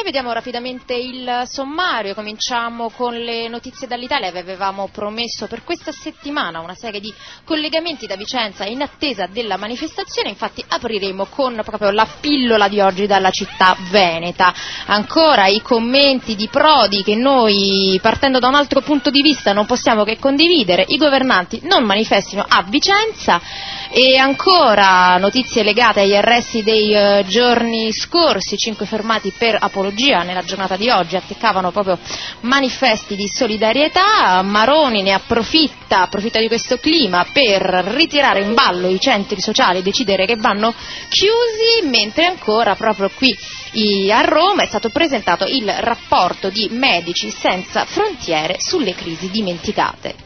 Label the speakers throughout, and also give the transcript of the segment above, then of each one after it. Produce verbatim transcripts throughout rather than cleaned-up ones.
Speaker 1: Vediamo rapidamente il sommario, cominciamo con le notizie dall'Italia. Vi avevamo promesso per questa settimana una serie di collegamenti da Vicenza in attesa della manifestazione, infatti apriremo con proprio la pillola di oggi dalla città veneta. Ancora i commenti di Prodi che noi, partendo da un altro punto di vista, non possiamo che condividere: i governanti non manifestino a Vicenza. E ancora notizie legate agli arresti dei uh, giorni scorsi, cinque fermati per apologia nella giornata di oggi attaccavano proprio manifesti di solidarietà. Maroni ne approfitta, approfitta di questo clima per ritirare in ballo i centri sociali e decidere che vanno chiusi, mentre ancora proprio qui a Roma è stato presentato il rapporto di Medici Senza Frontiere sulle crisi dimenticate.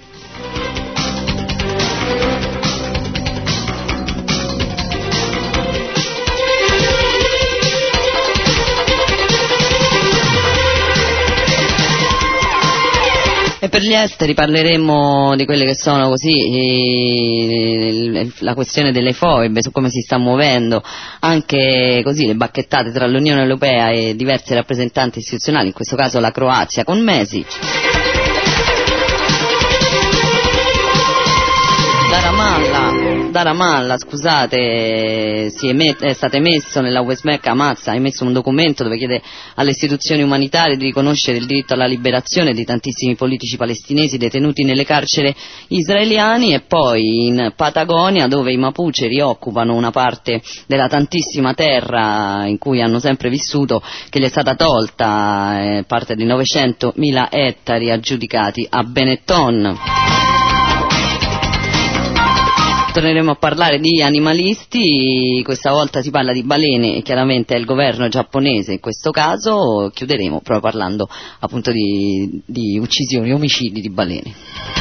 Speaker 2: E per gli esteri parleremo di quelle che sono così eh, la questione delle foibe, su come si sta muovendo anche così le bacchettate tra l'Unione Europea e diversi rappresentanti istituzionali, in questo caso la Croazia con Mesic. Da Ramallah, da Ramallah, scusate, si emet- è stato emesso nella West Bank, Hamas ha emesso un documento dove chiede alle istituzioni umanitarie di riconoscere il diritto alla liberazione di tantissimi politici palestinesi detenuti nelle carceri israeliane. E poi in Patagonia, dove i Mapuche rioccupano una parte della tantissima terra in cui hanno sempre vissuto, che gli è stata tolta, eh, parte di novecentomila ettari aggiudicati a Benetton. Torneremo a parlare di animalisti, questa volta si parla di balene e chiaramente è il governo giapponese in questo caso. Chiuderemo proprio parlando appunto di, di uccisioni, omicidi di balene.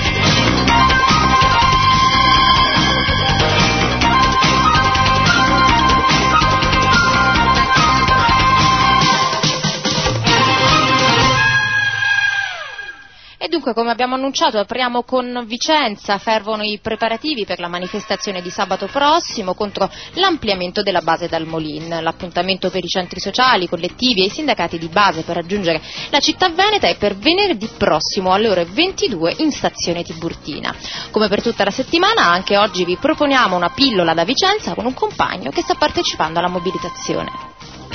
Speaker 1: E dunque, come abbiamo annunciato, apriamo con Vicenza. Fervono i preparativi per la manifestazione di sabato prossimo contro l'ampliamento della base dal Molin. L'appuntamento per i centri sociali, collettivi e i sindacati di base per raggiungere la città veneta è per venerdì prossimo alle ore ventidue in stazione Tiburtina. Come per tutta la settimana, anche oggi vi proponiamo una pillola da Vicenza con un compagno che sta partecipando alla mobilitazione.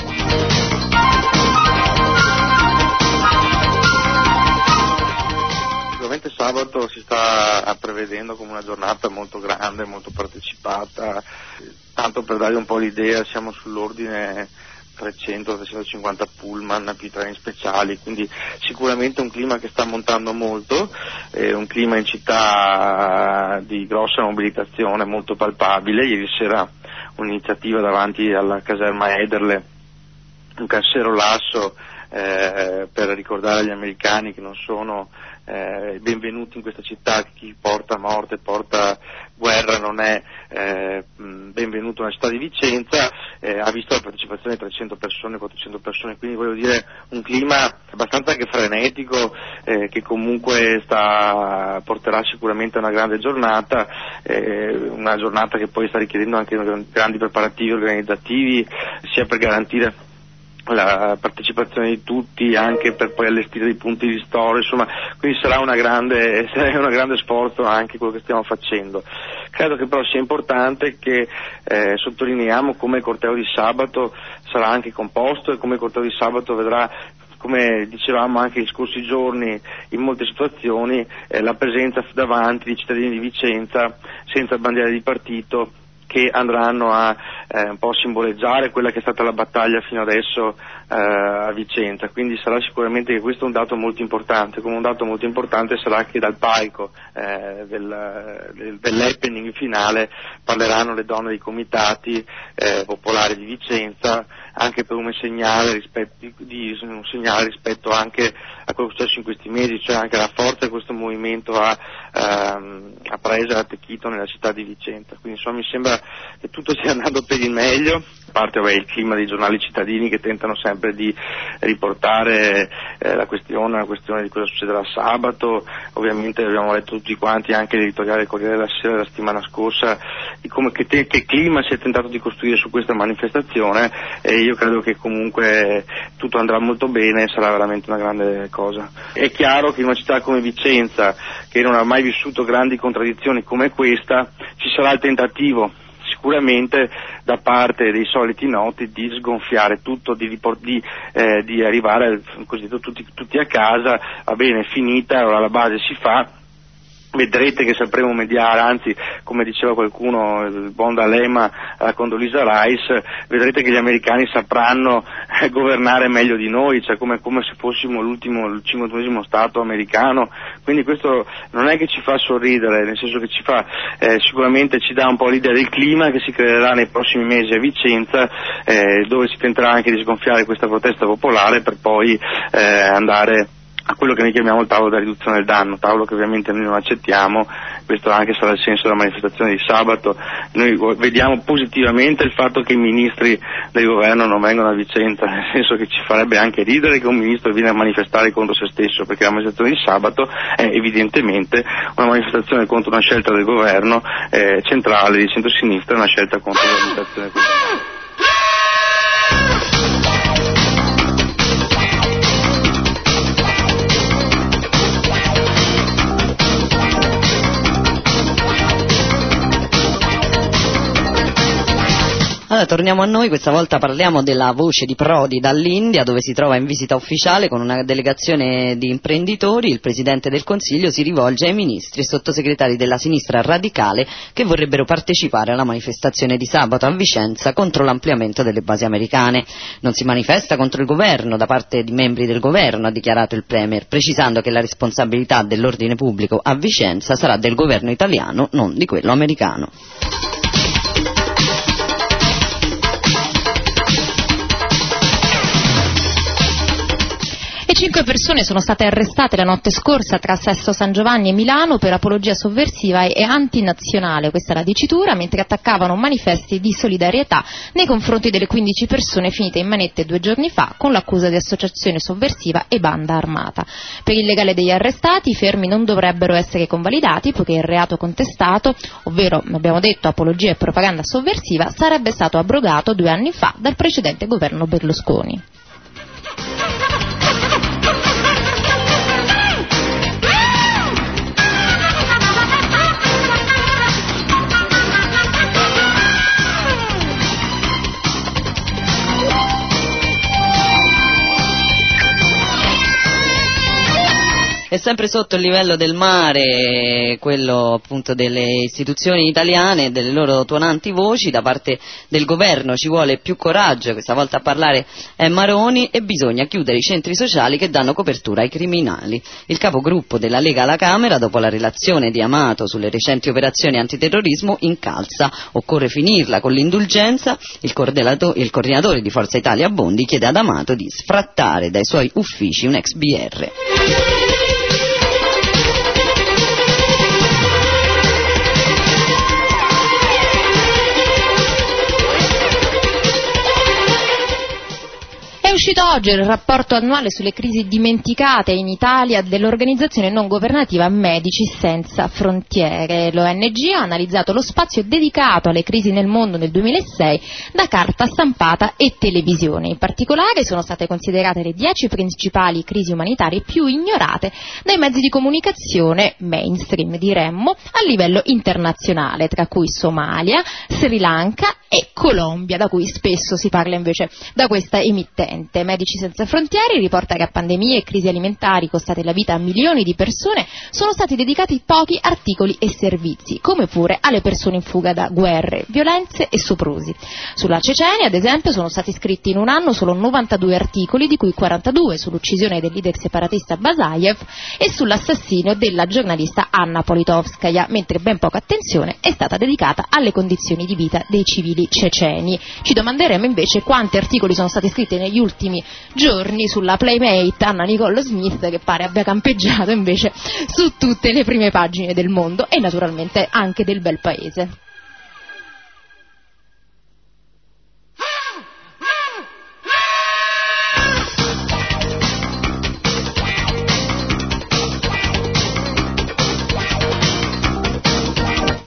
Speaker 3: Sabato si sta prevedendo come una giornata molto grande, molto partecipata. Tanto per darvi un po' l'idea, siamo sull'ordine trecento trecentocinquanta pullman più treni speciali, quindi sicuramente un clima che sta montando molto, eh, un clima in città di grossa mobilitazione, molto palpabile. Ieri sera un'iniziativa davanti alla caserma Ederle, un cassero-lasso eh, per ricordare agli americani che non sono Eh, benvenuti in questa città, chi porta morte, porta guerra non è eh, benvenuto nella città di Vicenza. Eh, ha visto la partecipazione di trecento persone, quattrocento persone, quindi voglio dire un clima abbastanza anche frenetico eh, che comunque sta, porterà sicuramente a una grande giornata, eh, una giornata che poi sta richiedendo anche grandi preparativi organizzativi, sia per garantire la partecipazione di tutti, anche per poi allestire dei punti di ristoro, insomma, quindi sarà una grande, sarà un grande sforzo anche quello che stiamo facendo. Credo che però sia importante che eh, sottolineiamo come il corteo di sabato sarà anche composto e come il corteo di sabato vedrà, come dicevamo anche negli scorsi giorni in molte situazioni, eh, la presenza davanti di cittadini di Vicenza senza bandiera di partito, che andranno a eh, un po' simboleggiare quella che è stata la battaglia fino adesso eh, a Vicenza. Quindi sarà sicuramente che questo è un dato molto importante. Come un dato molto importante sarà che dal palco eh, del, del, dell'happening finale parleranno le donne dei comitati eh, popolari di Vicenza, anche per un segnale rispetto, di, un segnale rispetto anche a quello che è successo in questi mesi, cioè anche la forza che questo movimento ha, ehm, ha preso e ha attecchito nella città di Vicenza. Quindi insomma mi sembra che tutto stia andando per il meglio, a parte vabbè, il clima dei giornali cittadini che tentano sempre di riportare eh, la questione, la questione di cosa succederà sabato. Ovviamente abbiamo letto tutti quanti anche l'editoriale Corriere della Sera della settimana scorsa di come che, te, che clima si è tentato di costruire su questa manifestazione, e io credo che comunque tutto andrà molto bene e sarà veramente una grande cosa. È chiaro che in una città come Vicenza, che non ha mai vissuto grandi contraddizioni come questa, ci sarà il tentativo sicuramente da parte dei soliti noti di sgonfiare tutto, di, riport- di, eh, di arrivare al cosiddetto tutti, tutti a casa, va bene, è finita, allora la base si fa. Vedrete che sapremo mediare, anzi, come diceva qualcuno, il buon D'Alema a Condoleezza Rice, vedrete che gli americani sapranno eh, governare meglio di noi, cioè come, come se fossimo l'ultimo, il cinquantunesimo stato americano, quindi questo non è che ci fa sorridere, nel senso che ci fa, eh, sicuramente ci dà un po' l'idea del clima che si creerà nei prossimi mesi a Vicenza, eh, dove si tenterà anche di sgonfiare questa protesta popolare per poi eh, andare a quello che noi chiamiamo il tavolo della riduzione del danno, tavolo che ovviamente noi non accettiamo. Questo anche sarà il senso della manifestazione di sabato. Noi vediamo positivamente il fatto che i ministri del governo non vengono a Vicenza, nel senso che ci farebbe anche ridere che un ministro viene a manifestare contro se stesso, perché la manifestazione di sabato è evidentemente una manifestazione contro una scelta del governo eh, centrale di centrosinistra, una scelta contro l'amministrazione comunale.
Speaker 2: Allora, torniamo a noi, questa volta parliamo della voce di Prodi dall'India, dove si trova in visita ufficiale con una delegazione di imprenditori. Il Presidente del Consiglio si rivolge ai ministri e sottosegretari della sinistra radicale che vorrebbero partecipare alla manifestazione di sabato a Vicenza contro l'ampliamento delle basi americane. Non si manifesta contro il governo da parte di membri del governo, ha dichiarato il Premier, precisando che la responsabilità dell'ordine pubblico a Vicenza sarà del governo italiano, non di quello americano.
Speaker 1: E cinque persone sono state arrestate la notte scorsa tra Sesto San Giovanni e Milano per apologia sovversiva e antinazionale, questa è la dicitura, mentre attaccavano manifesti di solidarietà nei confronti delle quindici persone finite in manette due giorni fa con l'accusa di associazione sovversiva e banda armata. Per il legale degli arrestati i fermi non dovrebbero essere convalidati poiché il reato contestato, ovvero abbiamo detto apologia e propaganda sovversiva, sarebbe stato abrogato due anni fa dal precedente governo Berlusconi.
Speaker 2: È sempre sotto il livello del mare, quello appunto delle istituzioni italiane e delle loro tuonanti voci. Da parte del governo ci vuole più coraggio, questa volta a parlare è Maroni, e bisogna chiudere i centri sociali che danno copertura ai criminali. Il capogruppo della Lega alla Camera, dopo la relazione di Amato sulle recenti operazioni antiterrorismo, incalza: occorre finirla con l'indulgenza. Il, il coordinatore di Forza Italia Bondi chiede ad Amato di sfrattare dai suoi uffici un ex B R.
Speaker 1: È uscito oggi il rapporto annuale sulle crisi dimenticate in Italia dell'organizzazione non governativa Medici Senza Frontiere. L'O N G ha analizzato lo spazio dedicato alle crisi nel mondo nel duemilasei da carta stampata e televisione. In particolare sono state considerate le dieci principali crisi umanitarie più ignorate dai mezzi di comunicazione mainstream, diremmo, a livello internazionale, tra cui Somalia, Sri Lanka e Colombia, da cui spesso si parla invece da questa emittente. Medici Senza Frontiere riporta che a pandemie e crisi alimentari costate la vita a milioni di persone sono stati dedicati pochi articoli e servizi, come pure alle persone in fuga da guerre, violenze e soprusi. Sulla Cecenia, ad esempio, sono stati scritti in un anno solo novantadue articoli, di cui quarantadue sull'uccisione del leader separatista Basayev e sull'assassinio della giornalista Anna Politkovskaya, mentre ben poca attenzione è stata dedicata alle condizioni di vita dei civili ceceni. Ci domanderemo invece quanti articoli sono stati scritti negli ultimi giorni sulla playmate Anna Nicole Smith, che pare abbia campeggiato invece su tutte le prime pagine del mondo e naturalmente anche del bel paese.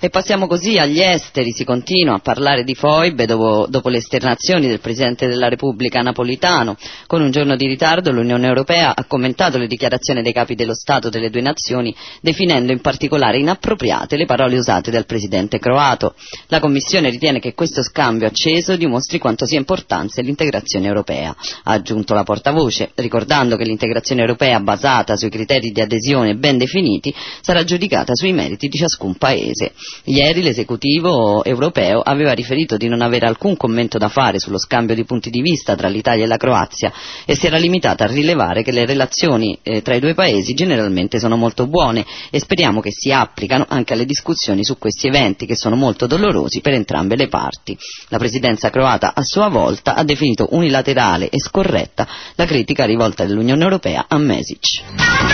Speaker 2: E passiamo così agli esteri, si continua a parlare di foibe dopo, dopo le esternazioni del Presidente della Repubblica Napolitano. Con un giorno di ritardo l'Unione Europea ha commentato le dichiarazioni dei capi dello Stato delle due nazioni, definendo in particolare inappropriate le parole usate dal Presidente croato. La Commissione ritiene che questo scambio acceso dimostri quanto sia importante l'integrazione europea, ha aggiunto la portavoce, ricordando che l'integrazione europea basata sui criteri di adesione ben definiti sarà giudicata sui meriti di ciascun Paese. Ieri l'esecutivo europeo aveva riferito di non avere alcun commento da fare sullo scambio di punti di vista tra l'Italia e la Croazia e si era limitata a rilevare che le relazioni eh, tra i due paesi generalmente sono molto buone e speriamo che si applicano anche alle discussioni su questi eventi che sono molto dolorosi per entrambe le parti. La presidenza croata a sua volta ha definito unilaterale e scorretta la critica rivolta dall'Unione Europea a Mesić.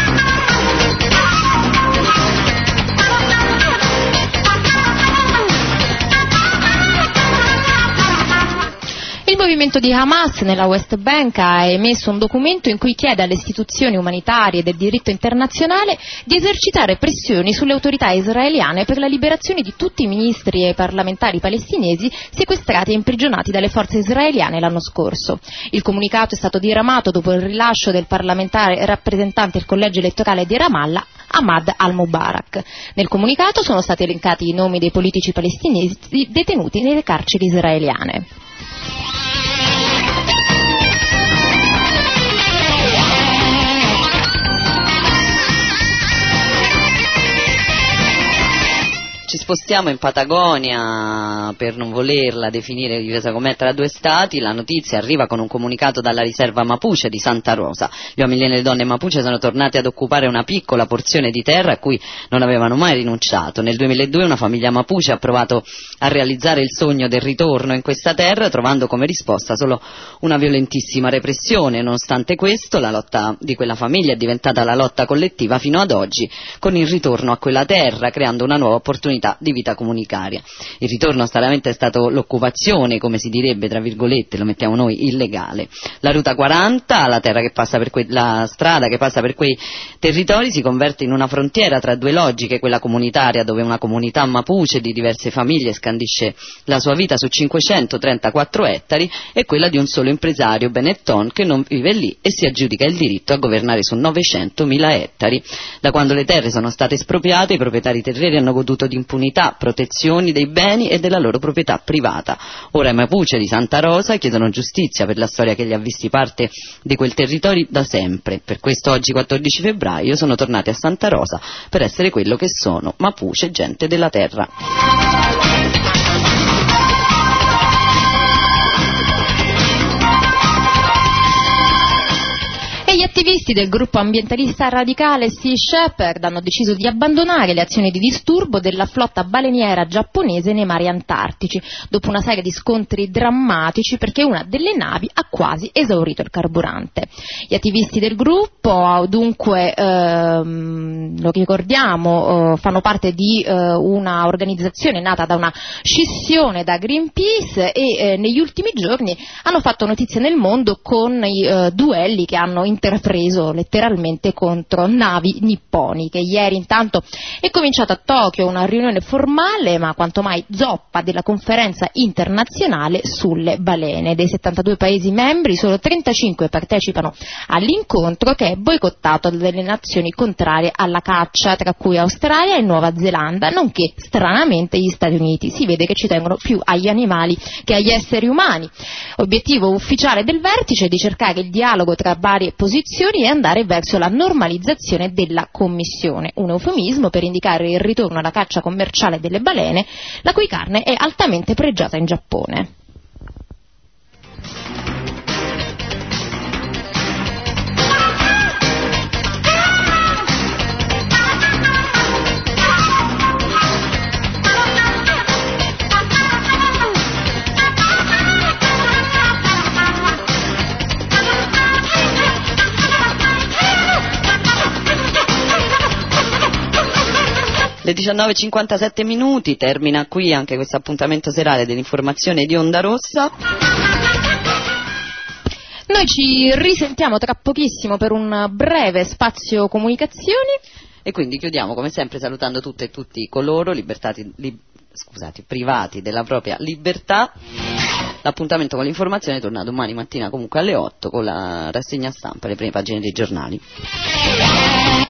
Speaker 1: Il movimento di Hamas nella West Bank ha emesso un documento in cui chiede alle istituzioni umanitarie e del diritto internazionale di esercitare pressioni sulle autorità israeliane per la liberazione di tutti i ministri e parlamentari palestinesi sequestrati e imprigionati dalle forze israeliane l'anno scorso. Il comunicato è stato diramato dopo il rilascio del parlamentare rappresentante il collegio elettorale di Ramallah, Ahmad al-Mubarak. Nel comunicato sono stati elencati i nomi dei politici palestinesi detenuti nelle carceri israeliane.
Speaker 2: Ci spostiamo in Patagonia per non volerla definire divisa come tra due stati. La notizia arriva con un comunicato dalla riserva Mapuche di Santa Rosa. Gli uomini e le donne Mapuche sono tornati ad occupare una piccola porzione di terra a cui non avevano mai rinunciato. Nel duemiladue una famiglia Mapuche ha provato a realizzare il sogno del ritorno in questa terra, trovando come risposta solo una violentissima repressione. Nonostante questo, la lotta di quella famiglia è diventata la lotta collettiva fino ad oggi, con il ritorno a quella terra, creando una nuova opportunità di vita comunitaria. Il ritorno chiaramente è stato l'occupazione, come si direbbe tra virgolette, lo mettiamo noi, illegale. La ruta quaranta, la, terra che passa per que- la strada che passa per quei territori, si converte in una frontiera tra due logiche, quella comunitaria dove una comunità Mapuche di diverse famiglie scandisce la sua vita su cinquecentotrentaquattro ettari e quella di un solo impresario Benetton che non vive lì e si aggiudica il diritto a governare su novecentomila ettari. Da quando le terre sono state espropriate, i proprietari terrieri hanno goduto di impunità, protezioni dei beni e della loro proprietà privata. Ora i Mapuche di Santa Rosa chiedono giustizia per la storia che li ha visti parte di quel territorio da sempre. Per questo oggi quattordici febbraio sono tornati a Santa Rosa per essere quello che sono, Mapuche, gente della terra.
Speaker 1: E gli attivisti del gruppo ambientalista radicale Sea Shepherd hanno deciso di abbandonare le azioni di disturbo della flotta baleniera giapponese nei mari antartici, dopo una serie di scontri drammatici perché una delle navi ha quasi esaurito il carburante. Gli attivisti del gruppo, dunque, ehm, lo ricordiamo, eh, fanno parte di eh, una organizzazione nata da una scissione da Greenpeace e eh, negli ultimi giorni hanno fatto notizia nel mondo con i eh, duelli che hanno intrapreso letteralmente contro navi nipponiche. Ieri intanto è cominciata a Tokyo una riunione formale ma quanto mai zoppa della conferenza internazionale sulle balene. Dei settantadue paesi membri solo trentacinque partecipano all'incontro, che è boicottato dalle nazioni contrarie alla caccia, tra cui Australia e Nuova Zelanda, nonché stranamente gli Stati Uniti. Si vede che ci tengono più agli animali che agli esseri umani. Obiettivo ufficiale del vertice è di cercare il dialogo tra varie posizioni e andare verso la normalizzazione della Commissione, un eufemismo per indicare il ritorno alla caccia commerciale delle balene, la cui carne è altamente pregiata in Giappone.
Speaker 2: Le diciannove e cinquantasette minuti, termina qui anche questo appuntamento serale dell'informazione di Onda Rossa.
Speaker 1: Noi ci risentiamo tra pochissimo per un breve spazio comunicazioni.
Speaker 2: E quindi chiudiamo come sempre salutando tutte e tutti coloro libertati, li, scusate, privati della propria libertà. L'appuntamento con l'informazione torna domani mattina comunque alle otto con la rassegna stampa e le prime pagine dei giornali.